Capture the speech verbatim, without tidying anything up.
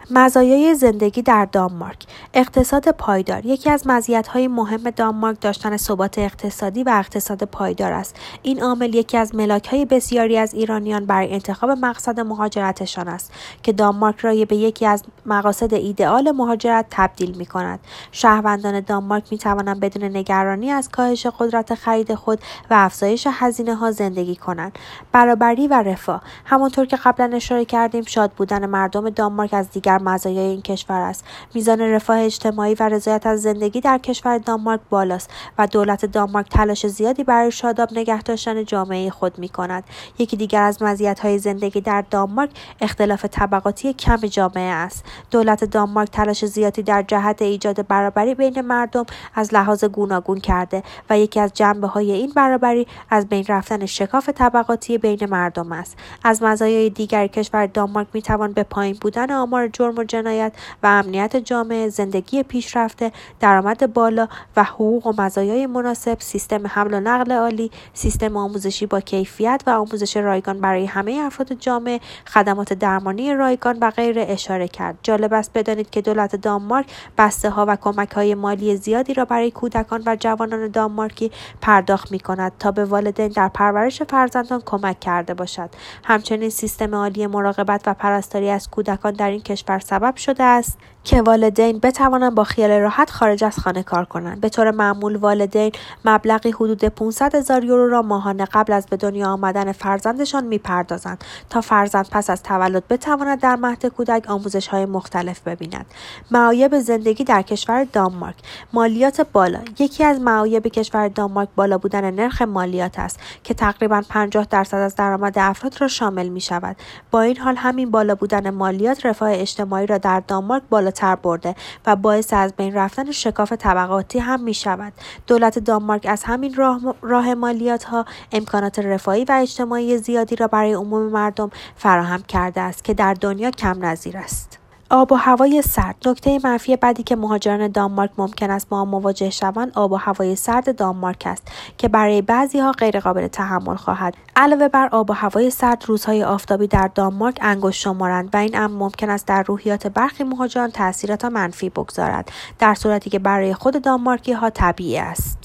مزایای زندگی در دانمارک. اقتصاد پایدار. یکی از مزیت‌های مهم دانمارک داشتن ثبات اقتصادی و اقتصاد پایدار است. این عامل یکی از ملاک‌های بسیاری از ایرانیان برای انتخاب مقصد مهاجرتشان است که دانمارک را به یکی از مقاصد ایدئال مهاجرت تبدیل می‌کند. شهروندان دانمارک می‌توانند بدون نگرانی از کاهش قدرت خرید خود و افزایش هزینه‌ها زندگی کنند. برابری و رفاه. همانطور که قبلا اشاره کردیم، شاد بودن مردم دانمارک از دیگر مزایای این کشور است. میزان رفاه اجتماعی و رضایت از زندگی در کشور دانمارک بالاست و دولت دانمارک تلاش زیادی برای شاداب نگه داشتن جامعه خود می‌کند. یکی دیگر از مزیت‌های زندگی در دانمارک اختلاف طبقاتی کم جامعه است. دولت دانمارک تلاش زیادی در جهت ایجاد برابری بین مردم از لحاظ گوناگون کرده و یکی از جنبه‌های این برابری از بین رفتن شکاف طبقاتی بین مردم است. از مزایای دیگر کشور دانمارک می‌توان به پایین بودن آمار جرم و جنایت و امنیت جامعه، زندگی پیشرفته، درآمد بالا و حقوق و مزایای مناسب، سیستم حمل و نقل عالی، سیستم آموزشی با کیفیت و آموزش رایگان برای همه افراد جامعه، خدمات درمانی رایگان و غیره اشاره کرد. جالب است بدانید که دولت دانمارک بسته‌ها و کمک‌های مالی زیادی را برای کودکان و جوانان دانمارکی پرداخت می‌کند تا به والدین در پرورش فرزندان کمک کرده باشد. همچنین سیستم عالی مراقبت و پرستاری از کودکان در این کشور سبب شده است که والدین بتوانند با خیال راحت خارج از خانه کار کنند. به طور معمول والدین مبلغی حدود پانصد هزار یورو را ماهانه قبل از به دنیا آمدن فرزندشان می‌پردازند تا فرزند پس از تولد بتواند در مهد کودک آموزش‌های مختلف ببیند. معایب زندگی در کشور دانمارک. مالیات بالا. یکی از معایب کشور دانمارک بالا بودن نرخ مالیات است که تقریباً پنجاه درصد از درآمد افراد را شامل می‌شود. با این حال همین بالا بودن مالیات رفاه اجتماعی را در دانمارک بالا تر برده و باعث از بین رفتن شکاف طبقاتی هم می شود. دولت دانمارک از همین راه, راه مالیات ها امکانات رفاهی و اجتماعی زیادی را برای عموم مردم فراهم کرده است که در دنیا کم نظیر است. آب و هوای سرد. نکته منفی بعدی که مهاجران دانمارک ممکن است با آن مواجه شوند آب و هوای سرد دانمارک است که برای بعضی‌ها غیر قابل تحمل خواهد. علاوه بر آب و هوای سرد، روزهای آفتابی در دانمارک انگشت شمارند و این امر ممکن است در روحیات برخی مهاجران تأثیرات منفی بگذارد، در صورتی که برای خود دانمارکی‌ها طبیعی است.